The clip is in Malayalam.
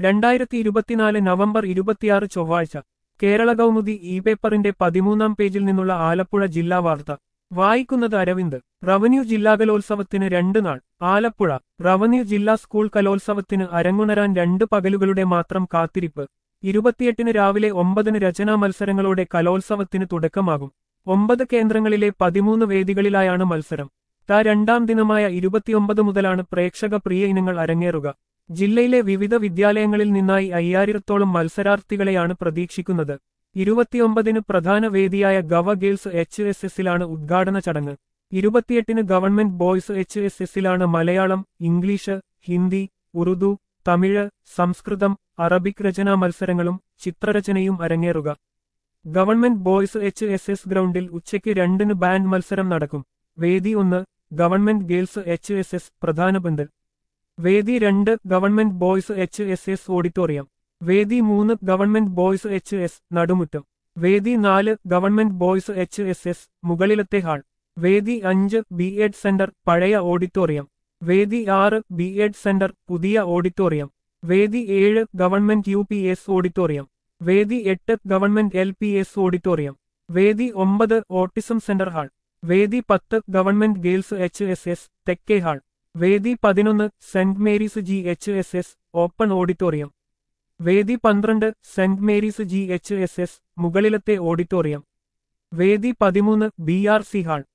2024 നവംബർ 26 ചൊവ്വാഴ്ച കേരള കൗമുദി ഇ പേപ്പറിന്റെ 13-ാം പേജിൽ നിന്നുള്ള ആലപ്പുഴ ജില്ലാ വാർത്ത വായിക്കുന്നത് അരവിന്ദ്. റവന്യൂ ജില്ലാ കലോത്സവത്തിന് 2 നാൾ. ആലപ്പുഴ. റവന്യൂ ജില്ലാ സ്കൂൾ കലോത്സവത്തിന് അരങ്ങുണരാൻ 2 പകലുകളുടെ മാത്രം കാത്തിരിപ്പ്. 28-ന് രാവിലെ 9-ന് രചനാ മത്സരങ്ങളോടെ കലോത്സവത്തിന് തുടക്കമാകും. 9 കേന്ദ്രങ്ങളിലെ 13 വേദികളിലായാണ് മത്സരം. രണ്ടാം ദിനമായ 29 മുതലാണ് പ്രേക്ഷക പ്രിയ ഇനങ്ങൾ അരങ്ങേറുക. ജില്ലയിലെ വിവിധ വിദ്യാലയങ്ങളിൽ നിന്നായി 5000-ത്തോളം മത്സരാർത്ഥികളെയാണ് പ്രതീക്ഷിക്കുന്നത്. 29-ന് പ്രധാന വേദിയായ ഗവ ഗേൾസ് HSSലാണ് ഉദ്ഘാടന ചടങ്ങ്. 28-ന് ഗവൺമെന്റ് ബോയ്സ് HSSലാണ് മലയാളം, ഇംഗ്ലീഷ്, ഹിന്ദി, ഉറുദു, തമിഴ്, സംസ്കൃതം, അറബിക് രചനാ മത്സരങ്ങളും ചിത്രരചനയും അരങ്ങേറുക. ഗവൺമെന്റ് ബോയ്സ് HSS ഗ്രൗണ്ടിൽ ഉച്ചയ്ക്ക് 2-ന് ബാൻഡ് മത്സരം നടക്കും. വേദി 1 ഗവൺമെന്റ് ഗേൾസ് HSS പ്രധാന പന്തൽ. വേദി 2 ഗവൺമെന്റ് ബോയ്സ് HSS ഓഡിറ്റോറിയം. വേദി 3 ഗവൺമെന്റ് ബോയ്സ് HS നടുമുറ്റം. വേദി 4 ഗവൺമെന്റ് ബോയ്സ് HSS മുകളിലത്തെ ഹാൾ. വേദി 5 B.Ed സെന്റർ പഴയ ഓഡിറ്റോറിയം. വേദി 6 B.Ed സെന്റർ പുതിയ ഓഡിറ്റോറിയം. വേദി 7 ഗവൺമെന്റ് UPS ഓഡിറ്റോറിയം. വേദി 8 ഗവൺമെന്റ് LPS ഓഡിറ്റോറിയം. വേദി 9 ഓട്ടിസം സെന്റർ ഹാൾ. വേദി 10 ഗവൺമെന്റ് ഗേൾസ് HSS തെക്കേ ഹാൾ. വേദി 11 Saint Mary's GHSS open auditorium. വേദി 12 സെന്റ് മേരീസ് GHSS മുകളിലത്തെ ഓഡിറ്റോറിയം. വേദി 13 BRC ഹാൾ.